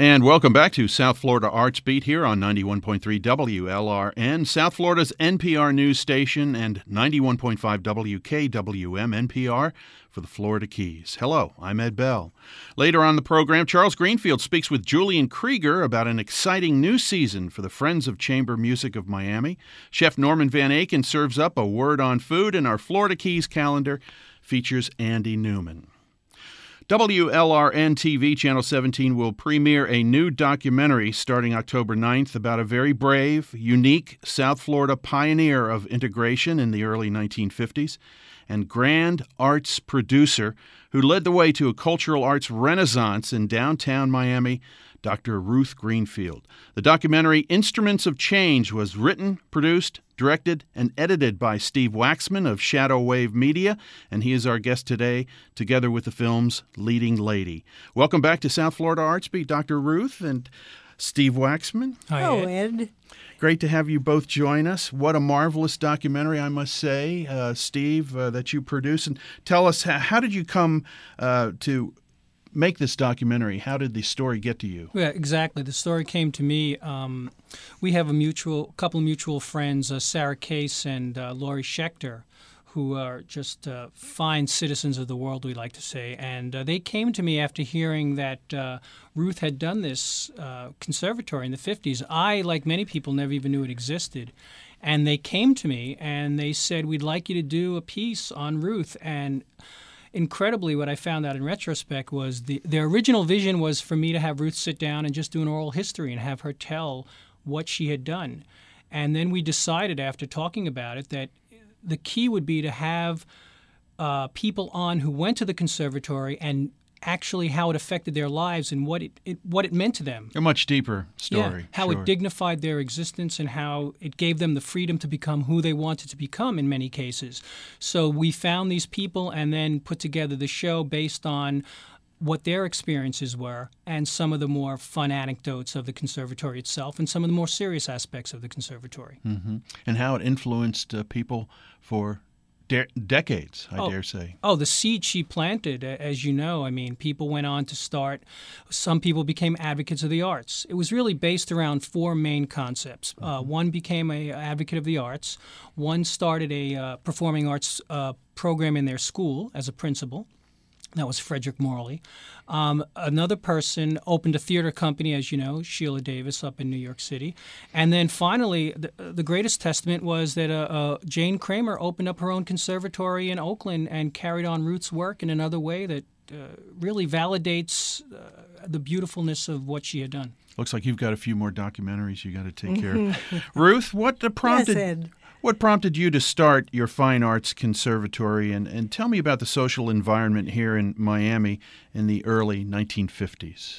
And welcome back to South Florida Arts Beat here on 91.3 WLRN, South Florida's NPR news station, and 91.5 WKWM NPR for the Florida Keys. Hello, I'm Ed Bell. Later on the program, Charles Greenfield speaks with Julian Krieger about an exciting new season for the Friends of Chamber Music of Miami. Chef Norman Van Aken serves up a word on food, and our Florida Keys calendar features Andy Newman. WLRN TV Channel 17 will premiere a new documentary starting October 9th about a very brave, unique South Florida pioneer of integration in the early 1950s and grand arts producer who led the way to a cultural arts renaissance in downtown Miami, Dr. Ruth Greenfield. The documentary Instruments of Change was written, produced, directed, and edited by Steve Waxman of Shadow Wave Media, and he is our guest today, together with the film's leading lady. Welcome back to South Florida Arts Beat, Dr. Ruth and Steve Waxman. Hi, Hello, Ed. Great to have you both join us. What a marvelous documentary, I must say, Steve, that you produced. And tell us, how did you come to make this documentary? How did the story get to you? Yeah, exactly. The story came to me. We have a couple of mutual friends, Sarah Case and Laurie Schechter, who are just fine citizens of the world, we like to say. And they came to me after hearing that Ruth had done this conservatory in the 50s. I, like many people, never even knew it existed. And they came to me and they said, we'd like you to do a piece on Ruth. And incredibly, what I found out in retrospect was their original vision was for me to have Ruth sit down and just do an oral history and have her tell what she had done. And then we decided after talking about it that the key would be to have people on who went to the conservatory and actually how it affected their lives and what it meant to them. A much deeper story. Yeah, how it dignified their existence and how it gave them the freedom to become who they wanted to become in many cases. So we found these people and then put together the show based on what their experiences were and some of the more fun anecdotes of the conservatory itself and some of the more serious aspects of the conservatory. Mm-hmm. And how it influenced people for decades, I dare say. Oh, the seed she planted, as you know. I mean, people went on to start. Some people became advocates of the arts. It was really based around four main concepts. One became an advocate of the arts. One started a performing arts program in their school as a principal. That was Frederick Morley. Another person opened a theater company, as you know, Sheila Davis up in New York City. And then finally, the greatest testament was that Jane Kramer opened up her own conservatory in Oakland and carried on Ruth's work in another way that really validates the beautifulness of what she had done. Looks like you've got a few more documentaries you got to take care of. Ruth, what prompted... Yes, Ed. What prompted you to start your Fine Arts Conservatory, and tell me about the social environment here in Miami in the early 1950s?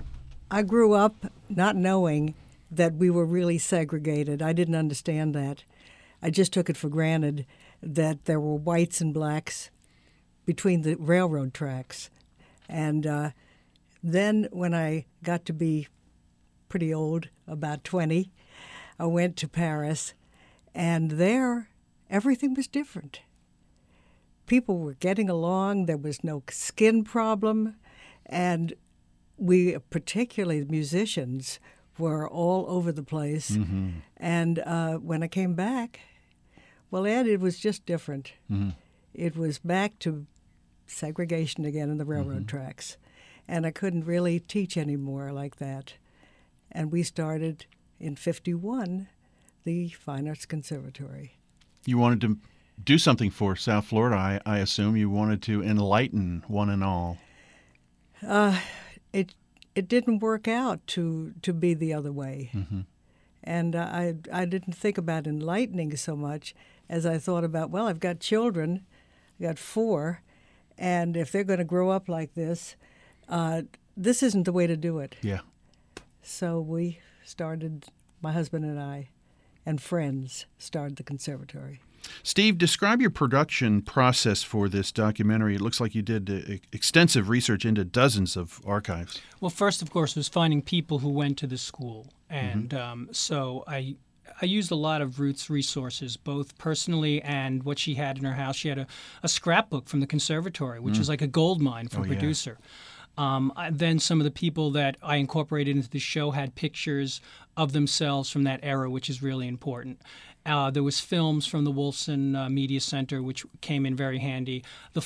I grew up not knowing that we were really segregated. I didn't understand that. I just took it for granted that there were whites and blacks between the railroad tracks. And then when I got to be pretty old, about 20, I went to Paris. And there, everything was different. People were getting along. There was no skin problem. And we, particularly musicians, were all over the place. Mm-hmm. And when I came back, well, Ed, it was just different. Mm-hmm. It was back to segregation again in the railroad tracks. And I couldn't really teach anymore like that. And we started in 1951 the Fine Arts Conservatory. You wanted to do something for South Florida, I assume. You wanted to enlighten one and all. It didn't work out to be the other way. Mm-hmm. And I didn't think about enlightening so much as I thought about, well, I've got children. I've got 4. And if they're going to grow up like this isn't the way to do it. Yeah. So we started, my husband and I, and friends started the conservatory. Steve, describe your production process for this documentary. It looks like you did extensive research into dozens of archives. Well, first, of course, was finding people who went to the school. And so I used a lot of Ruth's resources, both personally and what she had in her house. She had a scrapbook from the conservatory, which is like a gold mine for a producer. Then some of the people that I incorporated into the show had pictures of themselves from that era, which is really important. There was films from the Wolfson Media Center, which came in very handy. The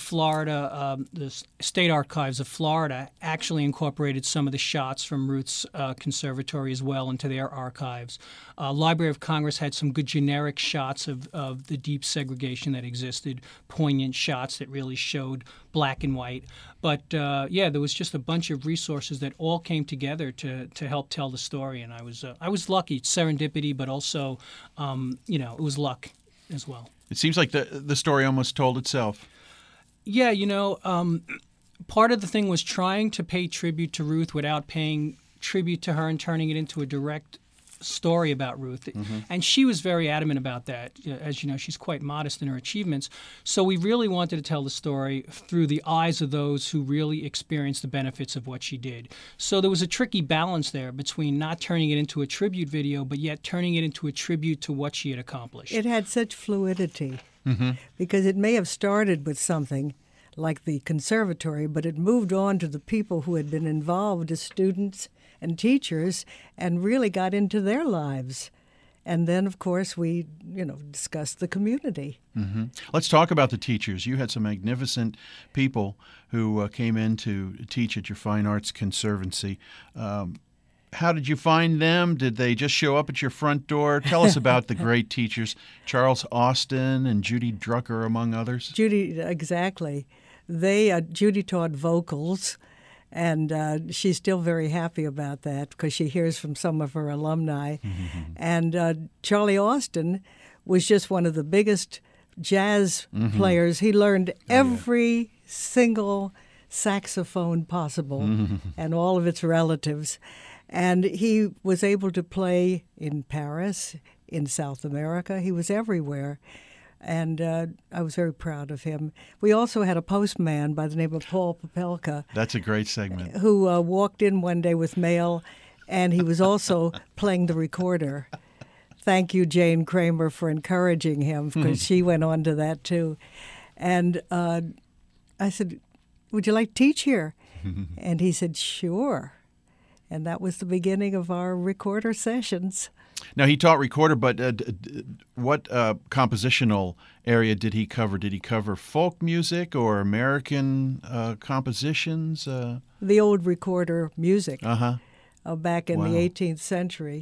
State Archives of Florida actually incorporated some of the shots from Ruth's conservatory as well into their archives. Library of Congress had some good generic shots of the deep segregation that existed, poignant shots that really showed black and white. But there was just a bunch of resources that all came together to help tell the story, and I was lucky. It's serendipity, but also it was luck as well. It seems like the story almost told itself. Yeah, part of the thing was trying to pay tribute to Ruth without paying tribute to her and turning it into a direct story about Ruth. Mm-hmm. And she was very adamant about that. As you know, she's quite modest in her achievements. So we really wanted to tell the story through the eyes of those who really experienced the benefits of what she did. So there was a tricky balance there between not turning it into a tribute video, but yet turning it into a tribute to what she had accomplished. It had such fluidity because it may have started with something like the conservatory, but it moved on to the people who had been involved as students and teachers and really got into their lives. And then, of course, we, discussed the community. Mm-hmm. Let's talk about the teachers. You had some magnificent people who came in to teach at your Fine Arts Conservancy. How did you find them? Did they just show up at your front door? Tell us about the great teachers, Charles Austin and Judy Drucker, among others. Judy, exactly. Judy taught vocals. And she's still very happy about that because she hears from some of her alumni. Mm-hmm. And Charlie Austin was just one of the biggest jazz players. He learned every single saxophone possible and all of its relatives. And he was able to play in Paris, in South America. He was everywhere. And I was very proud of him. We also had a postman by the name of Paul Popelka. That's a great segment. Who walked in one day with mail, and he was also playing the recorder. Thank you, Jane Kramer, for encouraging him, because she went on to that, too. And I said, would you like to teach here? And he said, sure. And that was the beginning of our recorder sessions. Now, he taught recorder, but what compositional area did he cover? Did he cover folk music or American compositions? The old recorder music back in the 18th century.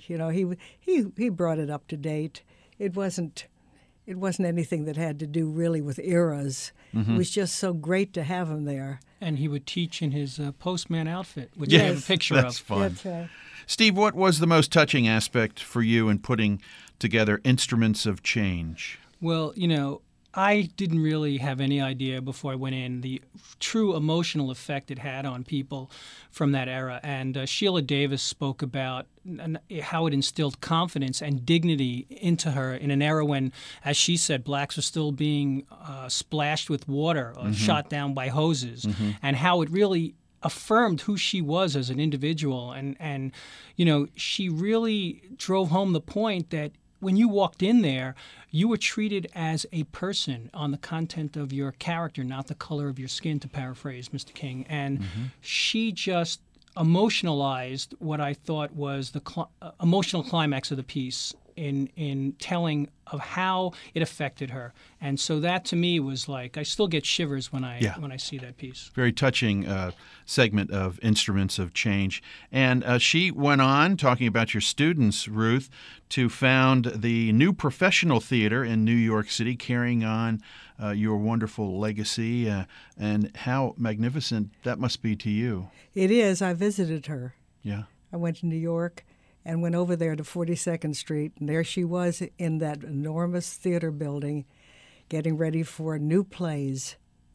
He brought it up to date. It wasn't anything that had to do really with eras. It was just so great to have him there. And he would teach in his postman outfit, which I have a picture of. That's fun. That's right. Steve, what was the most touching aspect for you in putting together Instruments of Change? Well, I didn't really have any idea before I went in the true emotional effect it had on people from that era. And Sheila Davis spoke about how it instilled confidence and dignity into her in an era when, as she said, blacks were still being splashed with water or shot down by hoses, and how it really affirmed who she was as an individual. And she really drove home the point that when you walked in there, you were treated as a person on the content of your character, not the color of your skin, to paraphrase Mr. King. And she just emotionalized what I thought was the emotional climax of the piece in telling of how it affected her. And so that to me was like, I still get shivers when I see that piece. Very touching segment of Instruments of Change. And she went on, talking about your students, Ruth, to found the New Professional Theater in New York City, carrying on your wonderful legacy, and how magnificent that must be to you. It is. I visited her. Yeah. I went to New York and went over there to 42nd Street, and there she was in that enormous theater building getting ready for new plays.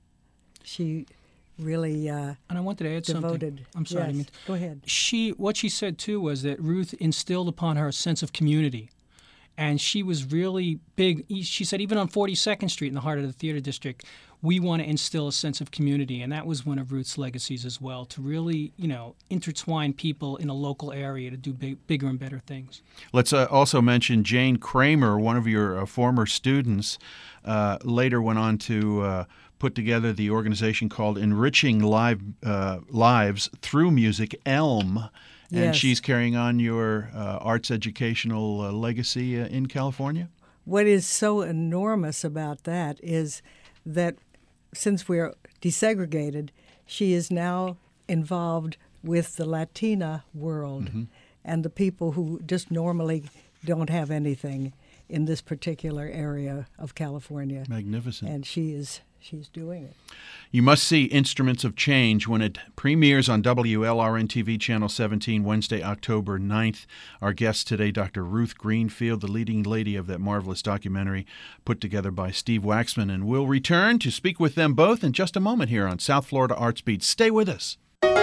She really and I wanted to add devoted. Something. I'm sorry. Yes, go ahead. What she said, too, was that Ruth instilled upon her a sense of community. And she was really big. She said, even on 42nd Street in the heart of the theater district, we want to instill a sense of community. And that was one of Ruth's legacies as well, to really, intertwine people in a local area to do bigger and better things. Let's also mention Jane Kramer, one of your former students, later went on to put together the organization called Enriching Lives Through Music, ELM. And Yes. she's carrying on your arts educational legacy in California? What is so enormous about that is that since we're desegregated, she is now involved with the Latina world and the people who just normally don't have anything in this particular area of California. Magnificent. And she's doing it. You must see Instruments of Change when it premieres on WLRN TV Channel 17 Wednesday, October 9th. Our guest today, Dr. Ruth Greenfield, the leading lady of that marvelous documentary put together by Steve Waxman. And we'll return to speak with them both in just a moment here on South Florida Arts Beat. Stay with us.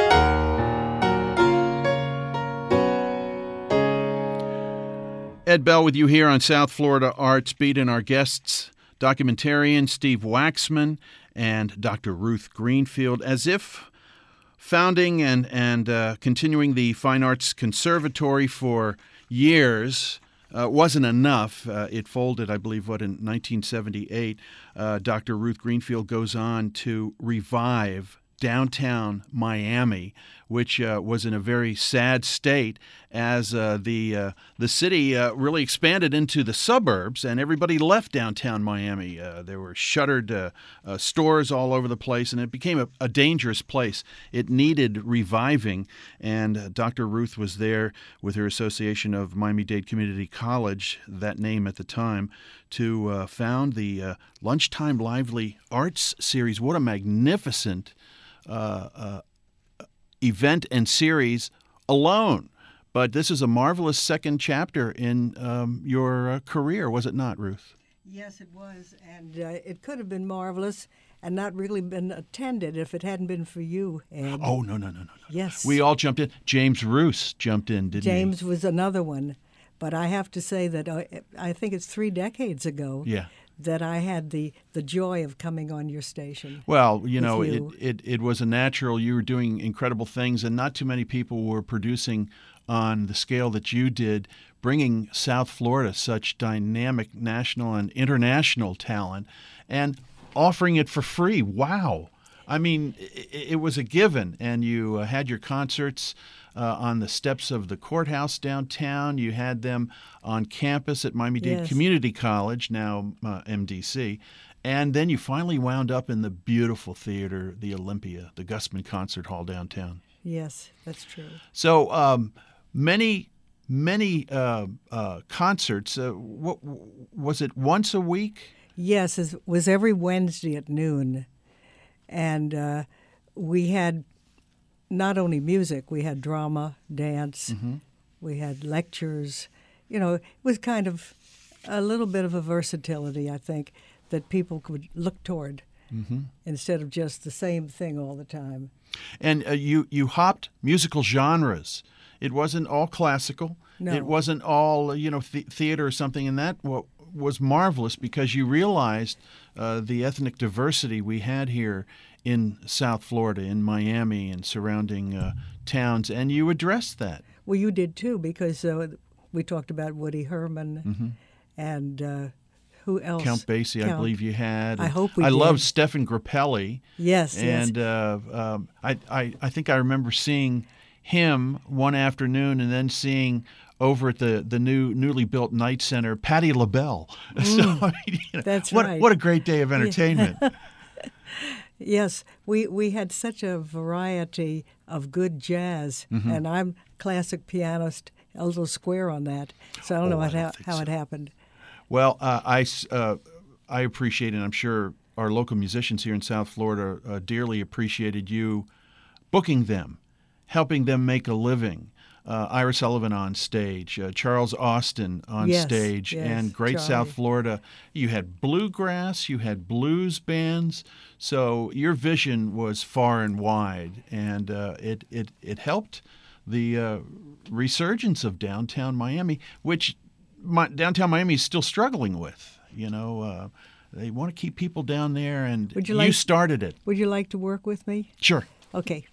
Ed Bell with you here on South Florida Arts Beat, and our guests, documentarian Steve Waxman and Dr. Ruth Greenfield. As if founding and continuing the Fine Arts Conservatory for years wasn't enough. It folded, I believe, in 1978. Dr. Ruth Greenfield goes on to revive downtown Miami, which was in a very sad state as the city really expanded into the suburbs, and everybody left downtown Miami. There were shuttered stores all over the place, and it became a dangerous place. It needed reviving, and Dr. Ruth was there with her association of Miami-Dade Community College, that name at the time, to found the Lunchtime Lively Arts Series. What a magnificent event and series alone. But this is a marvelous second chapter in your career, was it not, Ruth? Yes, it was. And it could have been marvelous and not really been attended if it hadn't been for you, Ed. Oh, no. Yes. We all jumped in. James Roos jumped in, didn't he? James was another one. But I have to say that I think it's 3 decades ago that I had the joy of coming on your station. Well, you know, you. it was a natural. You were doing incredible things, and not too many people were producing on the scale that you did, bringing South Florida such dynamic national and international talent and offering it for free. Wow. I mean, it was a given, and you had your concerts on the steps of the courthouse downtown. You had them on campus at Miami-Dade Community College, now MDC. And then you finally wound up in the beautiful theater, the Olympia, the Gusman Concert Hall downtown. Yes, that's true. So many concerts. What was it, once a week? Yes, it was every Wednesday at noon. And we had not only music, we had drama, dance, we had lectures. You know, it was kind of a little bit of a versatility, I think, that people could look toward instead of just the same thing all the time. And you hopped musical genres. It wasn't all classical. No. It wasn't all, theater or something, and that was marvelous because you realized the ethnic diversity we had here in South Florida, in Miami and surrounding towns, and you addressed that. Well, you did too, because we talked about Woody Herman and who else? Count Basie, I believe you had. I hope we did. I love Stephen Grappelli. Yes, and I think I remember seeing him one afternoon, and then seeing over at the newly built Night Center, Patti LaBelle. So, that's right. What a great day of entertainment. Yes, we had such a variety of good jazz, and I'm classic pianist, a little square on that, so I don't know how it happened. Well, I appreciate it, and I'm sure our local musicians here in South Florida dearly appreciated you booking them, helping them make a living. Ira Sullivan on stage, Charles Austin on stage, and Great Charlie. South Florida. You had bluegrass, you had blues bands, so your vision was far and wide, and it helped the resurgence of downtown Miami, which downtown Miami is still struggling with. They want to keep people down there, and you started it. Would you like to work with me? Sure. Okay.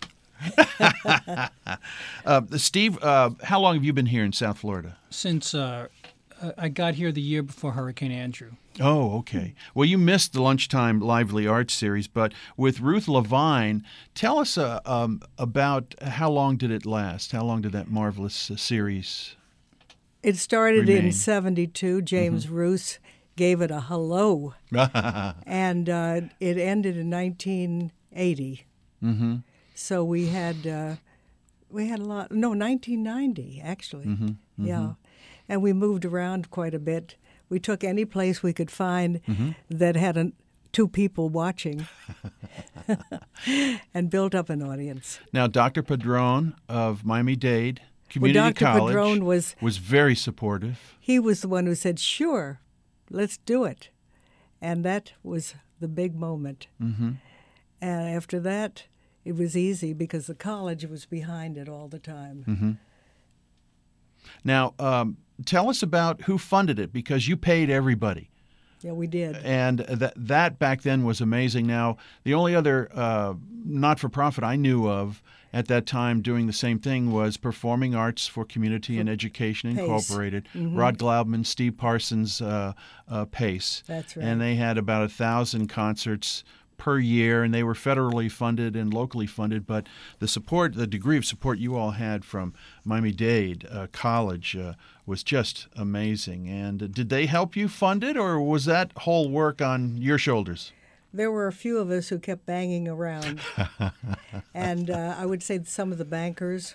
Steve, how long have you been here in South Florida? Since I got here the year before Hurricane Andrew. Oh, okay. Well, you missed the Lunchtime Lively Arts series, but with Ruth Levine, tell us about how long did it last? How long did that marvelous series It started remain? in '72. James Roos gave it a hello, and it ended in 1980. Mm-hmm. So we had a lot. No, 1990 actually. Mm-hmm. Yeah, and we moved around quite a bit. We took any place we could find that had two people watching, and built up an audience. Now, Dr. Padron of Miami-Dade Community Dr. College Padron was very supportive. He was the one who said, "Sure, let's do it," and that was the big moment. Mm-hmm. And after that, it was easy because the college was behind it all the time. Mm-hmm. Now, tell us about who funded it, because you paid everybody. Yeah, we did. And that back then was amazing. Now, the only other not-for-profit I knew of at that time doing the same thing was Performing Arts for Community and Education PACE. Incorporated. Rod Glaubman, Steve Parsons, PACE. That's right. And they had about 1,000 concerts per year, and they were federally funded and locally funded. But the degree of support you all had from Miami-Dade College was just amazing. And did they help you fund it, or was that whole work on your shoulders? There were a few of us who kept banging around. And I would say some of the bankers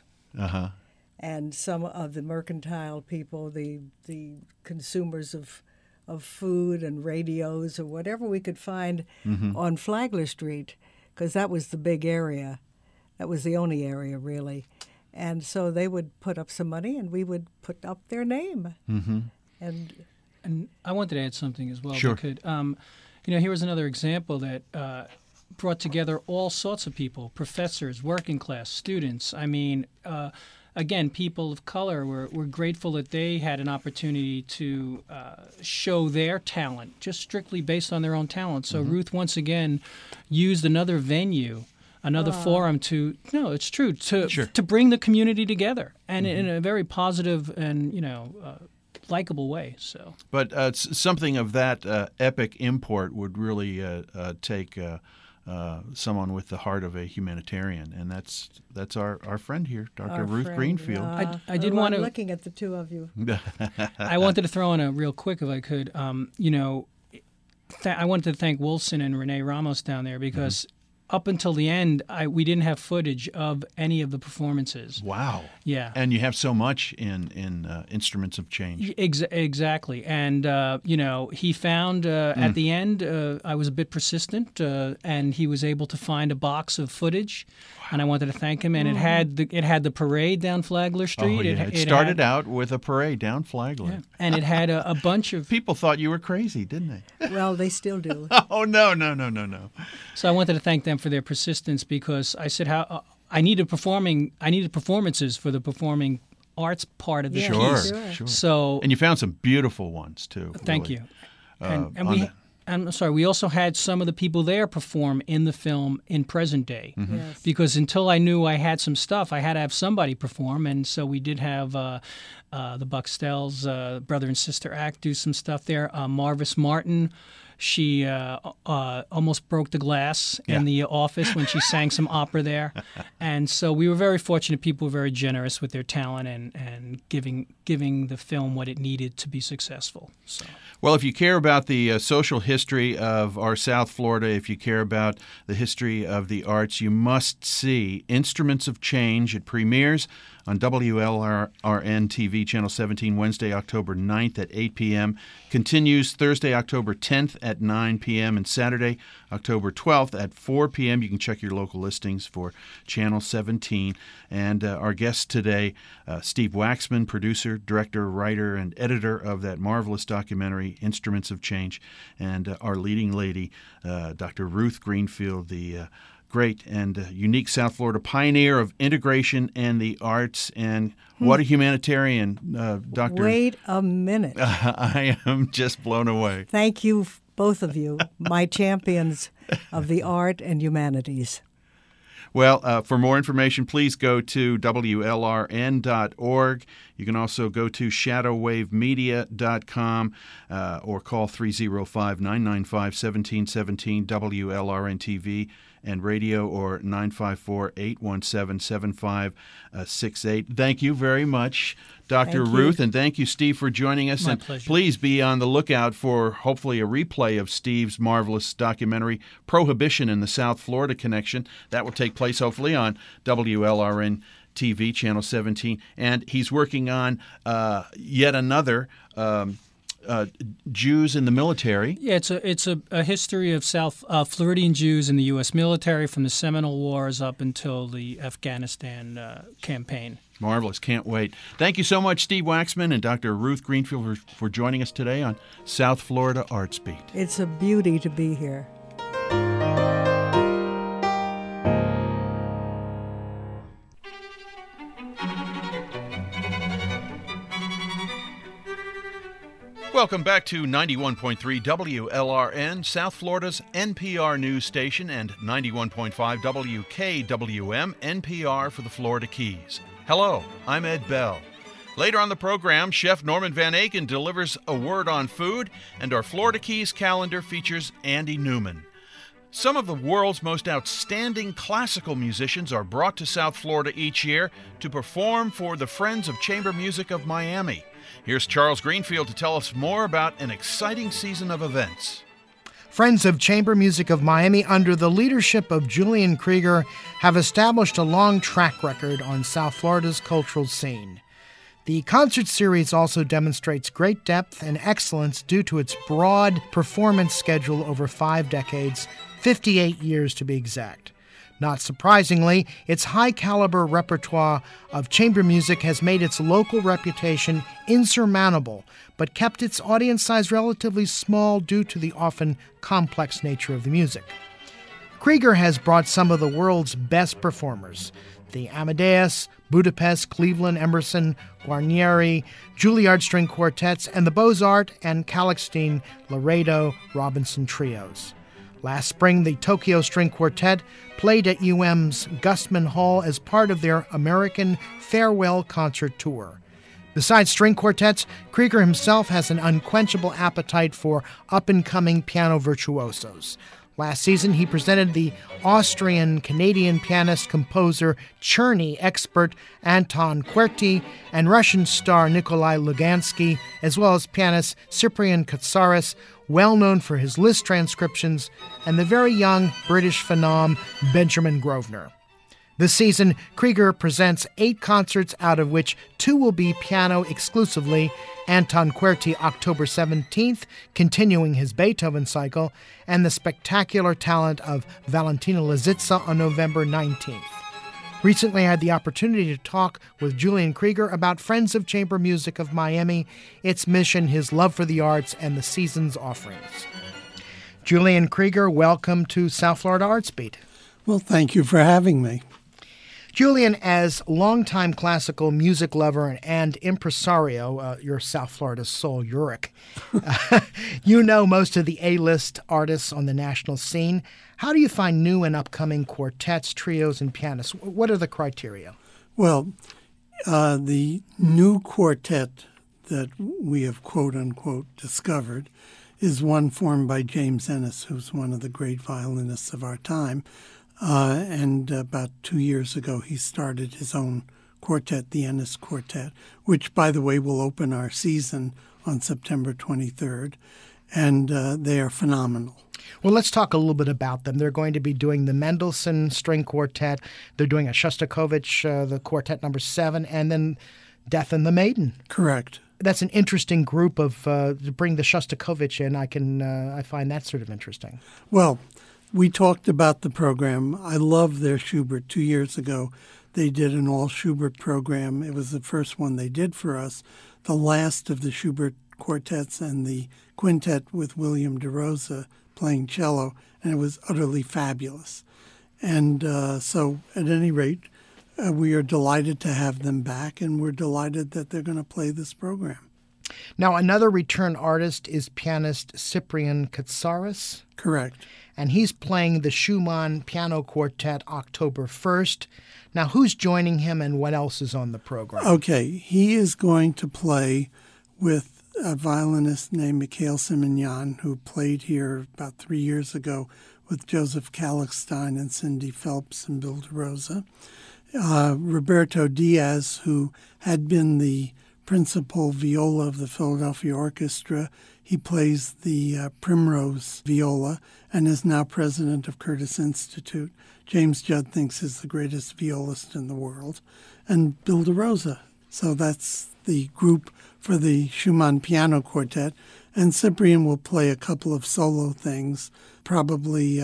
and some of the mercantile people, the consumers of food and radios or whatever we could find on Flagler Street, because that was the big area. That was the only area, really. And so they would put up some money, and we would put up their name. Mm-hmm. And I wanted to add something as well. Sure. If I could. Here was another example that brought together all sorts of people: professors, working class, students. I mean, again, people of color were grateful that they had an opportunity to show their talent, just strictly based on their own talent. So Ruth once again used another venue, another forum to bring the community together, and in a very positive and likable way. So, but something of that epic import would really take someone with the heart of a humanitarian, and that's our friend here, Dr. Ruth Greenfield. I did want to. I'm looking at the two of you. I wanted to throw in a real quick, if I could. I wanted to thank Wilson and Renee Ramos down there, because up until the end, we didn't have footage of any of the performances. Wow. Yeah. And you have so much in Instruments of Change. Exactly. And, he found at the end, I was a bit persistent, and he was able to find a box of footage. And I wanted to thank him. And it had the parade down Flagler Street. Oh, yeah. It started out with a parade down Flagler. Yeah. And it had a bunch of... People thought you were crazy, didn't they? Well, they still do. Oh, no. So I wanted to thank them for their persistence, because I said I needed performances for the performing arts part of the piece. Sure. So, and you found some beautiful ones too. Thank really. you. I'm sorry. We also had some of the people there perform in the film in present day, Yes. because until I knew I had some stuff, I had to have somebody perform, and so we did have the Buckstells, brother and sister act, do some stuff there. Marvis Martin. She almost broke the glass in the office when she sang some opera there. And so we were very fortunate. People were very generous with their talent and giving the film what it needed to be successful. So. Well, if you care about the social history of our South Florida, if you care about the history of the arts, you must see Instruments of Change. It premieres on WLRN TV, Channel 17, Wednesday, October 9th at 8 p.m. Continues Thursday, October 10th at 9 p.m. and Saturday, October 12th at 4 p.m. You can check your local listings for Channel 17. And our guest today, Steve Waxman, producer, director, writer, and editor of that marvelous documentary, Instruments of Change, and our leading lady, Dr. Ruth Greenfield, the great and unique South Florida pioneer of integration and the arts. And what a humanitarian, Dr. Wait a minute. I am just blown away. Thank you, both of you, my champions of the art and humanities. Well, for more information, please go to WLRN.org. You can also go to shadowwavemedia.com or call 305-995-1717 WLRN-TV and radio, or 954-817-7568. Thank you very much, Dr. Ruth, and thank you, Steve, for joining us. My pleasure. Please be on the lookout for hopefully a replay of Steve's marvelous documentary, Prohibition in the South Florida Connection. That will take place hopefully on WLRN TV, Channel 17. And he's working on yet another Jews in the military. Yeah, it's a history of South Floridian Jews in the U.S. military from the Seminole Wars up until the Afghanistan campaign. Marvelous. Can't wait. Thank you so much, Steve Waxman and Dr. Ruth Greenfield, for joining us today on South Florida Arts Beat. It's a beauty to be here. Welcome back to 91.3 WLRN, South Florida's NPR news station, and 91.5 WKWM, NPR for the Florida Keys. Hello, I'm Ed Bell. Later on the program, Chef Norman Van Aken delivers a word on food, and our Florida Keys calendar features Andy Newman. Some of the world's most outstanding classical musicians are brought to South Florida each year to perform for the Friends of Chamber Music of Miami. Here's Charles Greenfield to tell us more about an exciting season of events. Friends of Chamber Music of Miami, under the leadership of Julian Krieger, have established a long track record on South Florida's cultural scene. The concert series also demonstrates great depth and excellence due to its broad performance schedule over 5 decades, 58 years to be exact. Not surprisingly, its high-caliber repertoire of chamber music has made its local reputation insurmountable, but kept its audience size relatively small due to the often complex nature of the music. Krieger has brought some of the world's best performers: the Amadeus, Budapest, Cleveland, Emerson, Guarnieri, Juilliard String Quartets, and the Beaux-Arts and Kalixtine, Laredo, Robinson trios. Last spring, the Tokyo String Quartet played at UM's Gustman Hall as part of their American Farewell Concert Tour. Besides string quartets, Krieger himself has an unquenchable appetite for up-and-coming piano virtuosos. Last season, he presented the Austrian-Canadian pianist-composer Czerny expert Anton Querty and Russian star Nikolai Lugansky, as well as pianist Cyprian Katsaris, well known for his Liszt transcriptions, and the very young British phenom Benjamin Grosvenor. This season, Krieger presents 8 concerts, out of which 2 will be piano exclusively: Anton Querty October 17th, continuing his Beethoven cycle, and the spectacular talent of Valentina Lazitsa on November 19th. Recently, I had the opportunity to talk with Julian Krieger about Friends of Chamber Music of Miami, its mission, his love for the arts, and the season's offerings. Julian Krieger, welcome to South Florida Arts Beat. Well, thank you for having me. Julian, as longtime classical music lover and impresario, you're South Florida's Sol Yurick. You know most of the A-list artists on the national scene. How do you find new and upcoming quartets, trios, and pianists? What are the criteria? Well, the new quartet that we have, quote-unquote, discovered is one formed by James Ennis, who's one of the great violinists of our time. And about 2 years ago, he started his own quartet, the Ennis Quartet, which, by the way, will open our season on September 23rd. And they are phenomenal. Well, let's talk a little bit about them. They're going to be doing the Mendelssohn String Quartet. They're doing a Shostakovich, the Quartet number 7, and then Death and the Maiden. Correct. That's an interesting group of to bring the Shostakovich in. I find that sort of interesting. Well, we talked about the program. I love their Schubert. 2 years ago, they did an all Schubert program. It was the first one they did for us, the last of the Schubert quartets, and the quintet with William DeRosa playing cello, and it was utterly fabulous. And so at any rate, we are delighted to have them back, and we're delighted that they're going to play this program. Now, another return artist is pianist Cyprian Katsaris. Correct. And he's playing the Schumann Piano Quartet October 1st. Now, who's joining him and what else is on the program? Okay, he is going to play with a violinist named Mikhail Simonyan, who played here about 3 years ago with Joseph Kalakstein and Cindy Phelps and Bill DeRosa. Roberto Diaz, who had been the principal viola of the Philadelphia Orchestra. He plays the Primrose viola and is now president of Curtis Institute. James Judd thinks he's the greatest violist in the world. And Bill DeRosa. So that's the group for the Schumann Piano Quartet. And Cyprian will play a couple of solo things, probably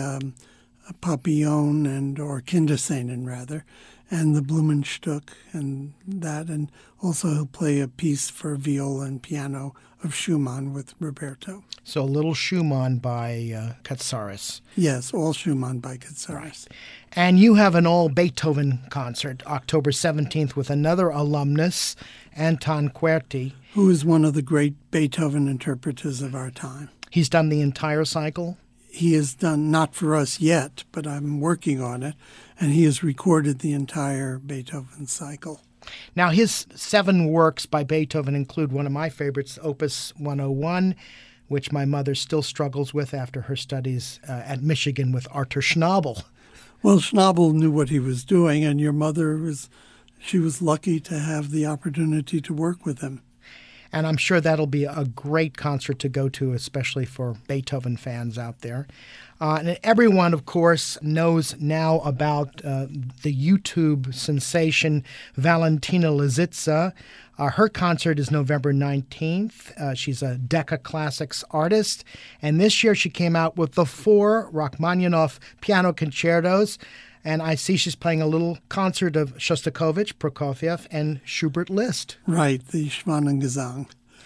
Papillon or Kinderszenen, rather, and the Blumenstück and that. And also he'll play a piece for viola and piano of Schumann with Roberto. So a little Schumann by Katsaris. Yes, all Schumann by Katsaris. Right. And you have an all Beethoven concert October 17th with another alumnus, Anton Querti. Who is one of the great Beethoven interpreters of our time. He's done the entire cycle? He has done, not for us yet, but I'm working on it, and he has recorded the entire Beethoven cycle. Now, his 7 works by Beethoven include one of my favorites, Opus 101, which my mother still struggles with after her studies at Michigan with Arthur Schnabel. Well, Schnabel knew what he was doing, and your mother was lucky to have the opportunity to work with him. And I'm sure that'll be a great concert to go to, especially for Beethoven fans out there. And everyone, of course, knows now about the YouTube sensation Valentina Lisitsa. Her concert is November 19th. She's a Decca Classics artist. And this year she came out with the 4 Rachmaninoff piano concertos. And I see she's playing a little concert of Shostakovich, Prokofiev, and Schubert Liszt. Right, the Schwanengesang.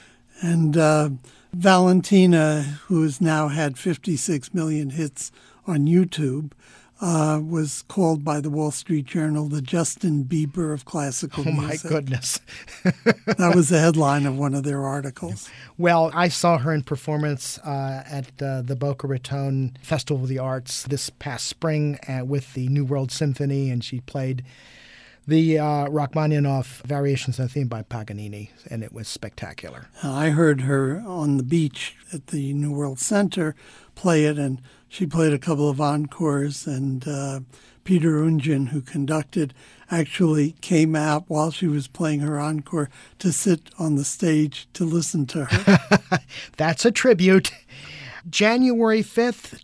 And Valentina, who has now had 56 million hits on YouTube, was called by the Wall Street Journal the Justin Bieber of classical music. Oh, my goodness. That was the headline of one of their articles. Well, I saw her in performance at the Boca Raton Festival of the Arts this past spring with the New World Symphony, and she played the Rachmaninoff Variations on the Theme by Paganini, and it was spectacular. I heard her on the beach at the New World Center play it, and she played a couple of encores, and Peter Ungen, who conducted, actually came out while she was playing her encore to sit on the stage to listen to her. That's a tribute. January 5th,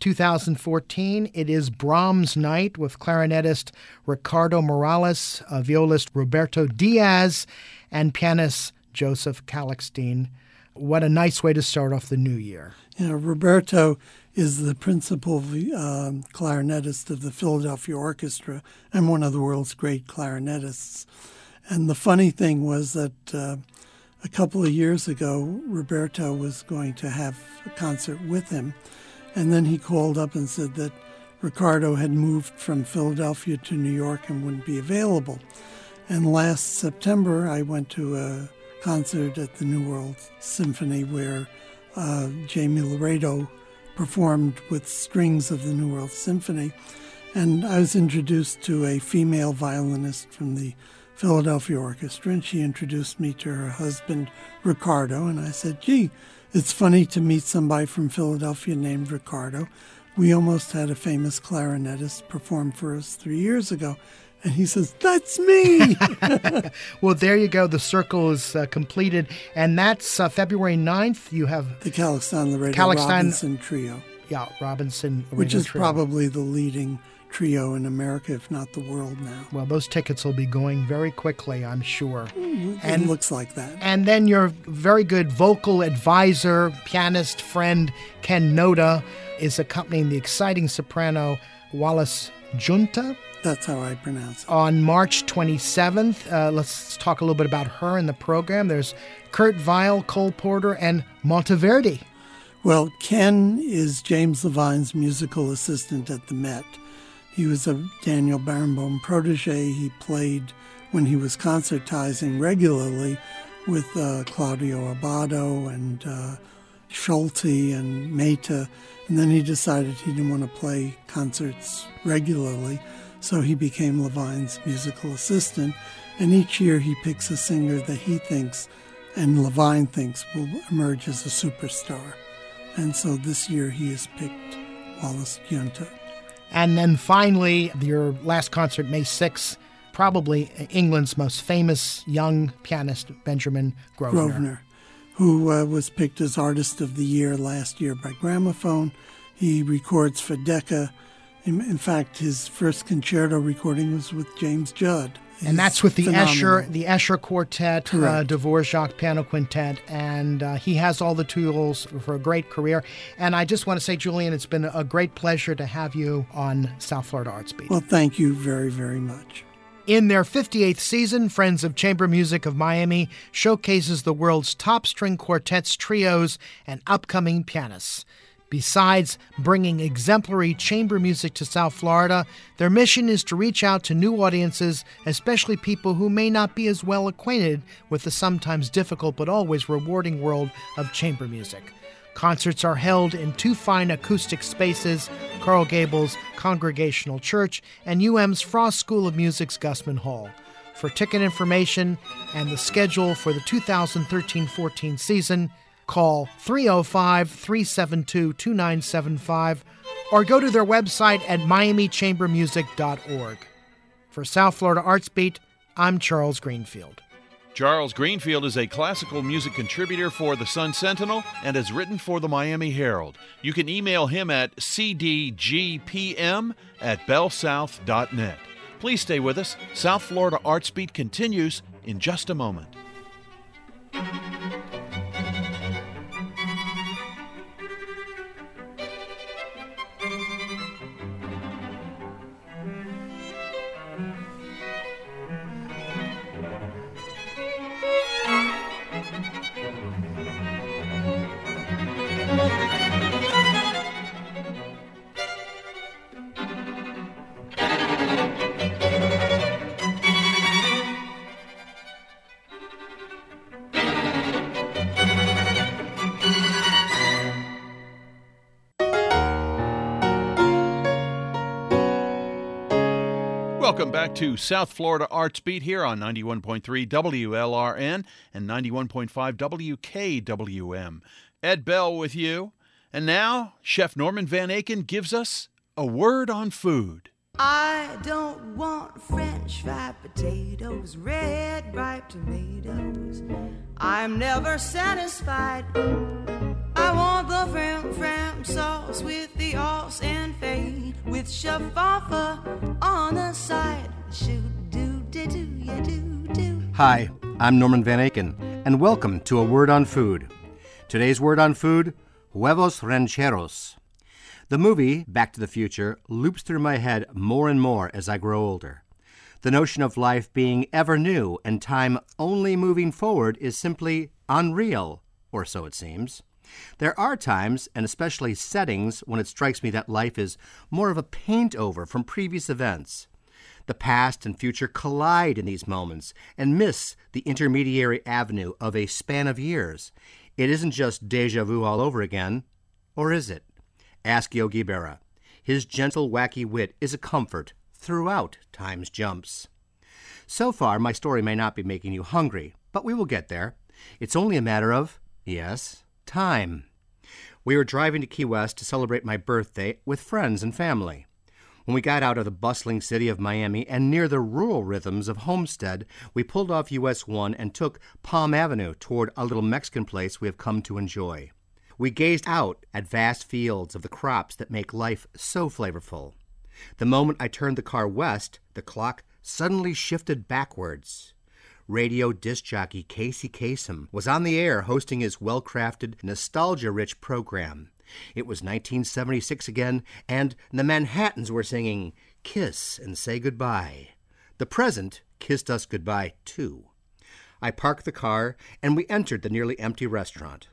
2014, it is Brahms Night with clarinetist Ricardo Morales, violist Roberto Diaz, and pianist Joseph Kalakstein. What a nice way to start off the new year. You know, Roberto is the principal clarinetist of the Philadelphia Orchestra and one of the world's great clarinetists. And the funny thing was that a couple of years ago, Roberto was going to have a concert with him, and then he called up and said that Ricardo had moved from Philadelphia to New York and wouldn't be available. And last September, I went to a concert at the New World Symphony where Jamie Laredo performed with strings of the New World Symphony, and I was introduced to a female violinist from the Philadelphia Orchestra, and she introduced me to her husband, Ricardo, and I said, gee, it's funny to meet somebody from Philadelphia named Ricardo. We almost had a famous clarinetist perform for us 3 years ago. And he says, that's me! Well, there you go. The circle is completed. And that's February 9th. You have the Kalakstein-Laredo Robinson Trio. Yeah, Robinson. Which is trio. Probably the leading trio in America, if not the world now. Well, those tickets will be going very quickly, I'm sure. It looks like that. And then your very good vocal advisor, pianist friend, Ken Noda, is accompanying the exciting soprano Wallace Junta. That's how I pronounce it. On March 27th, let's talk a little bit about her in the program. There's Kurt Weill, Cole Porter, and Monteverdi. Well, Ken is James Levine's musical assistant at the Met. He was a Daniel Barenboim protege. He played, when he was concertizing regularly, with Claudio Abbado and Schulte and Mehta, and then he decided he didn't want to play concerts regularly, so he became Levine's musical assistant, and each year he picks a singer that he thinks and Levine thinks will emerge as a superstar. And so this year he has picked Wallace Giunta. And then finally, your last concert, May 6th, probably England's most famous young pianist, Benjamin Grosvenor. Who was picked as Artist of the Year last year by Gramophone. He records for Decca. In fact, his first concerto recording was with James Judd. And that's with the phenomenal. Escher Quartet, Dvorak Piano Quintet, and he has all the tools for a great career. And I just want to say, Julian, it's been a great pleasure to have you on South Florida Arts Beat. Well, thank you very, very much. In their 58th season, Friends of Chamber Music of Miami showcases the world's top string quartets, trios, and upcoming pianists. Besides bringing exemplary chamber music to South Florida, their mission is to reach out to new audiences, especially people who may not be as well acquainted with the sometimes difficult but always rewarding world of chamber music. Concerts are held in two fine acoustic spaces, Coral Gables Congregational Church and UM's Frost School of Music's Gusman Hall. For ticket information and the schedule for the 2013-14 season, call 305-372-2975 or go to their website at miamichambermusic.org. For South Florida Arts Beat, I'm Charles Greenfield. Charles Greenfield is a classical music contributor for the Sun Sentinel and has written for the Miami Herald. You can email him at cdgpm@bellsouth.net. Please stay with us. South Florida Arts Beat continues in just a moment. Welcome back to South Florida Arts Beat here on 91.3 WLRN and 91.5 WKWM. Ed Bell with you. And now, Chef Norman Van Aken gives us a word on food. I don't want French fried potatoes, red ripe tomatoes. I'm never satisfied. I want the fram sauce with the os and fade, with shafava on the side. Shoot-do-do-do-ya-do-do. Hi, I'm Norman Van Aken, and welcome to A Word on Food. Today's word on food, huevos rancheros. The movie, Back to the Future, loops through my head more and more as I grow older. The notion of life being ever new and time only moving forward is simply unreal, or so it seems. There are times, and especially settings, when it strikes me that life is more of a paint-over from previous events. The past and future collide in these moments and miss the intermediary avenue of a span of years. It isn't just déjà vu all over again, or is it? Ask Yogi Berra. His gentle, wacky wit is a comfort throughout time's jumps. So far, my story may not be making you hungry, but we will get there. It's only a matter of, yes, time. We were driving to Key West to celebrate my birthday with friends and family. When we got out of the bustling city of Miami and near the rural rhythms of Homestead, we pulled off US 1 and took Palm Avenue toward a little Mexican place we have come to enjoy. We gazed out at vast fields of the crops that make life so flavorful. The moment I turned the car west, the clock suddenly shifted backwards. Radio disc jockey Casey Kasem was on the air hosting his well-crafted, nostalgia-rich program. It was 1976 again, and the Manhattans were singing Kiss and Say Goodbye. The present kissed us goodbye, too. I parked the car, and we entered the nearly empty restaurant.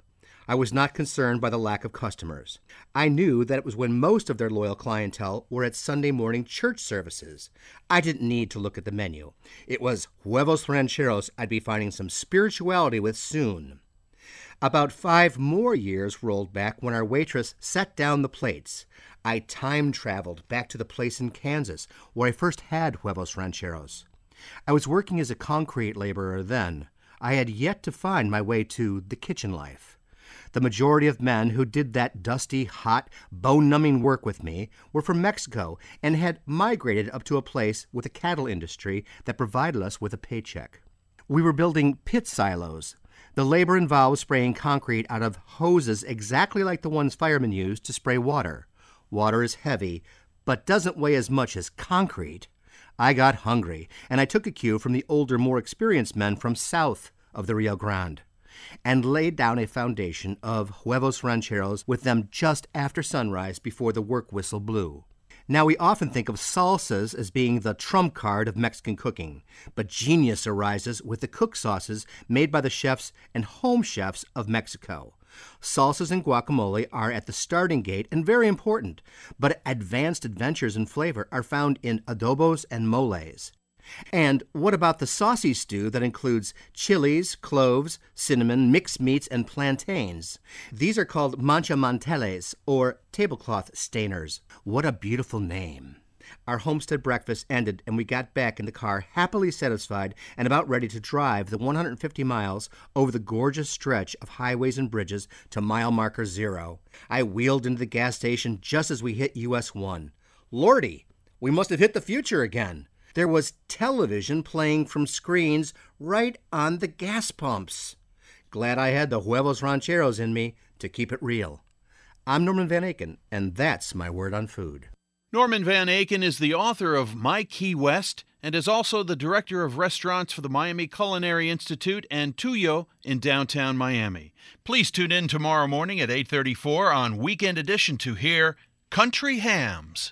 I was not concerned by the lack of customers. I knew that it was when most of their loyal clientele were at Sunday morning church services. I didn't need to look at the menu. It was huevos rancheros I'd be finding some spirituality with soon. About 5 more years rolled back when our waitress set down the plates. I time-traveled back to the place in Kansas where I first had huevos rancheros. I was working as a concrete laborer then. I had yet to find my way to the kitchen life. The majority of men who did that dusty, hot, bone-numbing work with me were from Mexico and had migrated up to a place with a cattle industry that provided us with a paycheck. We were building pit silos. The labor involved spraying concrete out of hoses exactly like the ones firemen use to spray water. Water is heavy, but doesn't weigh as much as concrete. I got hungry, and I took a cue from the older, more experienced men from south of the Rio Grande, and laid down a foundation of huevos rancheros with them just after sunrise before the work whistle blew. Now, we often think of salsas as being the trump card of Mexican cooking, but genius arises with the cook sauces made by the chefs and home chefs of Mexico. Salsas and guacamole are at the starting gate and very important, but advanced adventures in flavor are found in adobos and moles. And what about the saucy stew that includes chilies, cloves, cinnamon, mixed meats, and plantains? These are called manchamanteles, or tablecloth stainers. What a beautiful name. Our homestead breakfast ended, and we got back in the car happily satisfied and about ready to drive the 150 miles over the gorgeous stretch of highways and bridges to mile marker 0. I wheeled into the gas station just as we hit US 1. Lordy, we must have hit the future again. There was television playing from screens right on the gas pumps. Glad I had the huevos rancheros in me to keep it real. I'm Norman Van Aken, and that's my word on food. Norman Van Aken is the author of My Key West and is also the director of restaurants for the Miami Culinary Institute and Tuyo in downtown Miami. Please tune in tomorrow morning at 8:34 on Weekend Edition to hear Country Hams.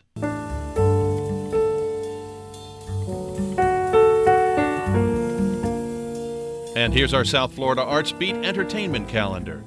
And here's our South Florida Arts Beat entertainment calendar.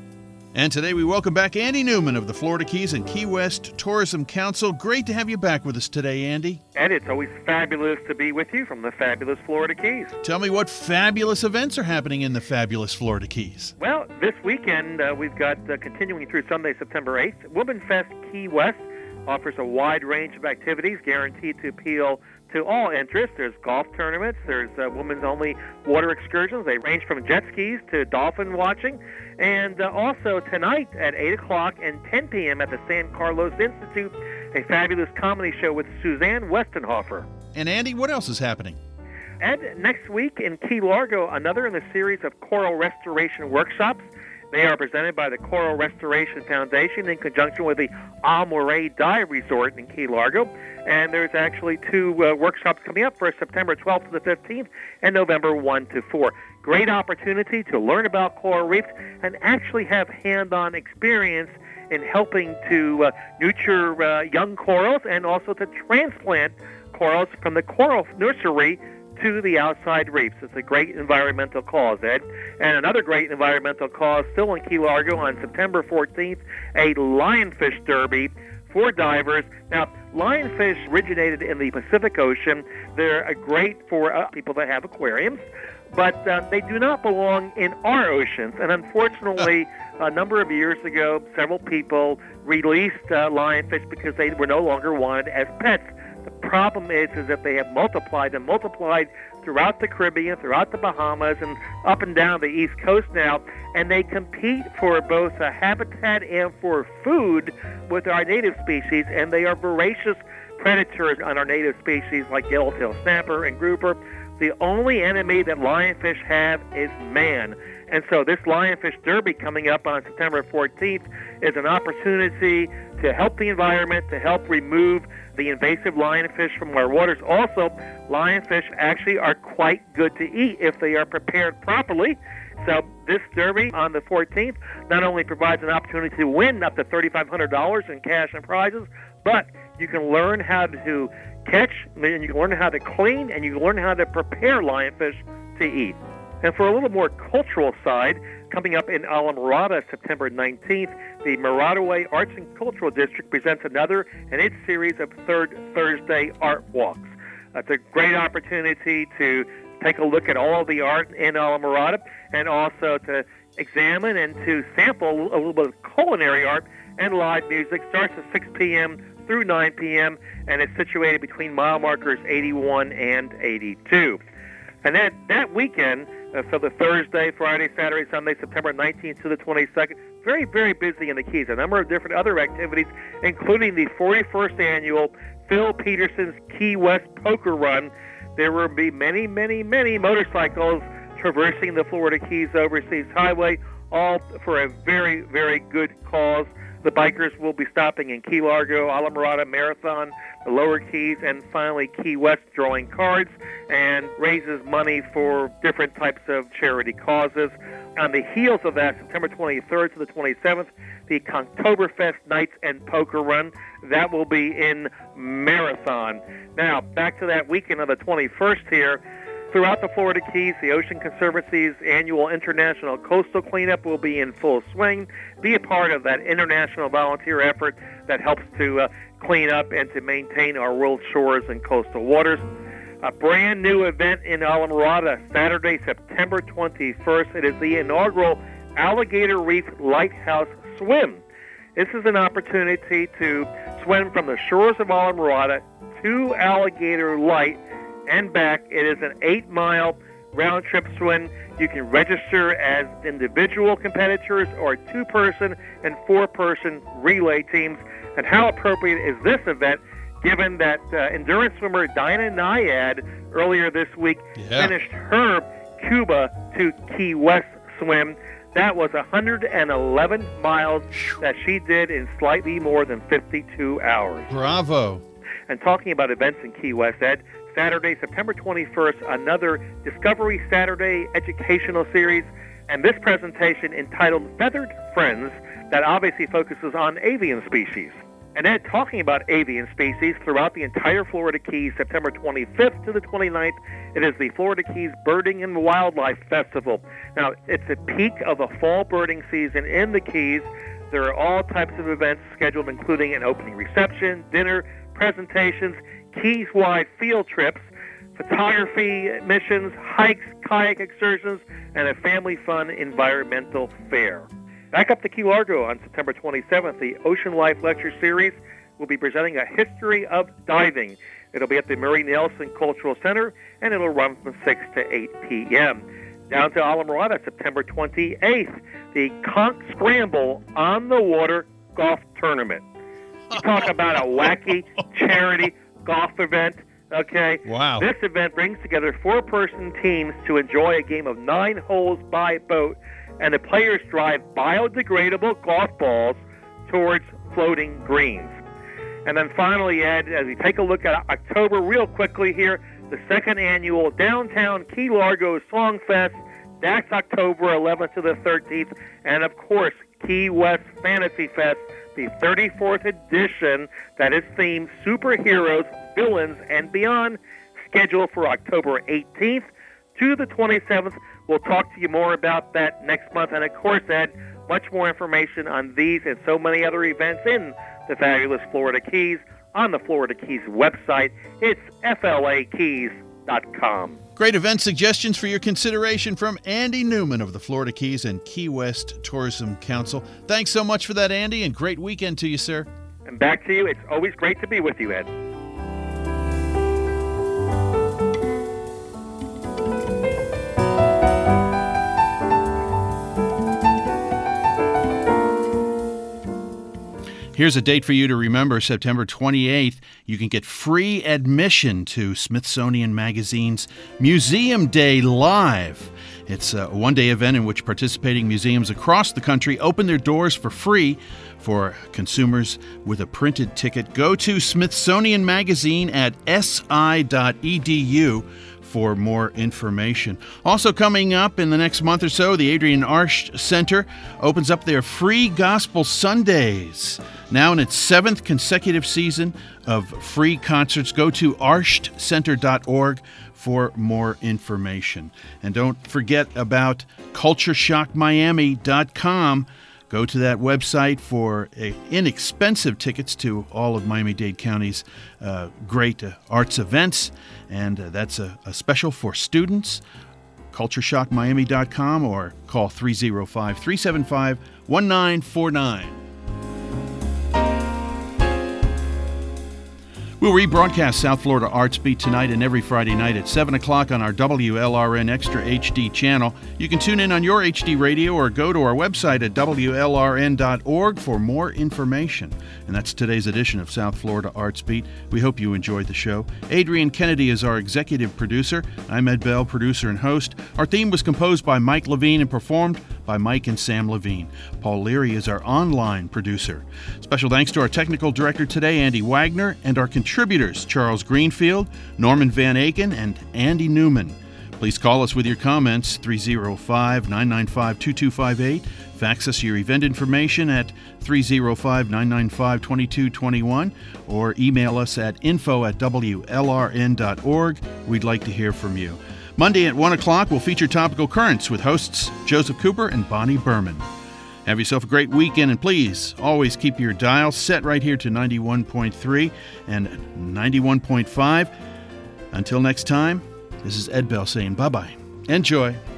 And today we welcome back Andy Newman of the Florida Keys and Key West Tourism Council. Great to have you back with us today, Andy. And it's always fabulous to be with you from the fabulous Florida Keys. Tell me what fabulous events are happening in the fabulous Florida Keys. Well, this weekend we've got, continuing through Sunday, September 8th, Women Fest Key West offers a wide range of activities guaranteed to appeal to all interests. There's golf tournaments, there's women's-only water excursions. They range from jet skis to dolphin watching. And also tonight at 8 o'clock and 10 p.m. at the San Carlos Institute, a fabulous comedy show with Suzanne Westenhofer. And Andy, what else is happening? And next week in Key Largo, another in the series of coral restoration workshops. They are presented by the Coral Restoration Foundation in conjunction with the Amore Dive Resort in Key Largo. And there's actually 2 workshops coming up for September 12th to the 15th and November 1 to 4. Great opportunity to learn about coral reefs and actually have hand-on experience in helping to nurture young corals and also to transplant corals from the coral nursery to the outside reefs. It's a great environmental cause, Ed. And another great environmental cause still in Key Largo on September 14th, a lionfish derby for divers. Now, lionfish originated in the Pacific Ocean. They're great for people that have aquariums, but they do not belong in our oceans. And unfortunately, a number of years ago, several people released lionfish because they were no longer wanted as pets. The problem is that they have multiplied throughout the Caribbean, throughout the Bahamas, and up and down the East Coast now, and they compete for both a habitat and for food with our native species, and they are voracious predators on our native species like yellowtail snapper and grouper. The only enemy that lionfish have is man. And so this lionfish derby coming up on September 14th is an opportunity to help the environment, to help remove the invasive lionfish from our waters. Also, lionfish actually are quite good to eat if they are prepared properly. So this derby on the 14th not only provides an opportunity to win up to $3,500 in cash and prizes, but you can learn how to catch, and you can learn how to clean, and you can learn how to prepare lionfish to eat. And for a little more cultural side, Coming up in Alamorada, September 19th, the Marataway Arts and Cultural District presents another in its series of Third Thursday Art Walks. It's a great opportunity to take a look at all of the art in Alamorada and also to examine and to sample a little bit of culinary art and live music. Starts at 6 p.m. through 9 p.m. and is situated between mile markers 81 and 82. And that weekend, so the Thursday, Friday, Saturday, Sunday, September 19th to the 22nd, very, very busy in the Keys. A number of different other activities, including the 41st annual Phil Peterson's Key West Poker Run. There will be many, many, many motorcycles traversing the Florida Keys Overseas Highway, all for a very, very good cause. The bikers will be stopping in Key Largo, Alamorada, Marathon, the Lower Keys, and finally Key West, drawing cards and raises money for different types of charity causes. On the heels of that, September 23rd to the 27th, the Conktoberfest Nights and Poker Run. That will be in Marathon. Now, back to that weekend of the 21st here. Throughout the Florida Keys, the Ocean Conservancy's annual International Coastal Cleanup will be in full swing. Be a part of that international volunteer effort that helps to clean up and to maintain our world shores and coastal waters. A brand new event in Alamorada, Saturday, September 21st. It is the inaugural Alligator Reef Lighthouse Swim. This is an opportunity to swim from the shores of Alamorada to Alligator Light and back. It is an 8-mile round-trip swim. You can register as individual competitors or 2-person and 4-person relay teams. And how appropriate is this event, given that endurance swimmer Dinah Nyad earlier this week finished her Cuba to Key West swim. That was 111 miles that she did in slightly more than 52 hours. Bravo. And talking about events in Key West, Ed, Saturday, September 21st, another Discovery Saturday educational series, and this presentation entitled Feathered Friends that obviously focuses on avian species. And then talking about avian species throughout the entire Florida Keys, September 25th to the 29th, it is the Florida Keys Birding and Wildlife Festival. Now, it's a peak of the fall birding season in the Keys. There are all types of events scheduled, including an opening reception, dinner, presentations, Keys-wide field trips, photography missions, hikes, kayak excursions, and a family fun environmental fair. Back up to Key Largo on September 27th, the Ocean Life Lecture Series will be presenting a history of diving. It'll be at the Murray Nelson Cultural Center, and it'll run from 6 to 8 p.m. Down to Alamorada, September 28th, the Conch Scramble on the Water Golf Tournament. You talk about a wacky charity golf event, okay? Wow. This event brings together 4-person teams to enjoy a game of 9 holes by boat, and the players drive biodegradable golf balls towards floating greens. And then finally, Ed, as we take a look at October real quickly here, the 2nd annual Downtown Key Largo Song Fest. That's October 11th to the 13th. And, of course, Key West Fantasy Fest, the 34th edition that is themed Superheroes, Villains, and Beyond, scheduled for October 18th to the 27th. We'll talk to you more about that next month. And, of course, Ed, much more information on these and so many other events in the fabulous Florida Keys on the Florida Keys website. It's flakeys.com. Great event suggestions for your consideration from Andy Newman of the Florida Keys and Key West Tourism Council. Thanks so much for that, Andy, and great weekend to you, sir. And back to you. It's always great to be with you, Ed. Here's a date for you to remember, September 28th. You can get free admission to Smithsonian Magazine's Museum Day Live. It's a one-day event in which participating museums across the country open their doors for free for consumers with a printed ticket. Go to Smithsonian Magazine at si.edu for more information. Also coming up in the next month or so, the Adrienne Arsht Center opens up their free Gospel Sundays. Now in its 7th consecutive season of free concerts. Go to arshtcenter.org for more information. And don't forget about cultureshockmiami.com. Go to that website for inexpensive tickets to all of Miami-Dade County's great arts events, and that's a special for students. cultureshockmiami.com or call 305-375-1949. We'll rebroadcast South Florida Arts Beat tonight and every Friday night at 7 o'clock on our WLRN Extra HD channel. You can tune in on your HD radio or go to our website at WLRN.org for more information. And that's today's edition of South Florida Arts Beat. We hope you enjoyed the show. Adrian Kennedy is our executive producer. I'm Ed Bell, producer and host. Our theme was composed by Mike Levine and performed by Mike and Sam Levine. Paul Leary is our online producer. Special thanks to our technical director today, Andy Wagner, and our contributors, Charles Greenfield, Norman Van Aken, and Andy Newman. Please call us with your comments, 305-995-2258. Fax us your event information at 305-995-2221, or email us at info@wlrn.org. We'd like to hear from you. Monday at 1 o'clock, we'll feature Topical Currents with hosts Joseph Cooper and Bonnie Berman. Have yourself a great weekend, and please always keep your dial set right here to 91.3 and 91.5. Until next time, this is Ed Bell saying bye-bye. Enjoy.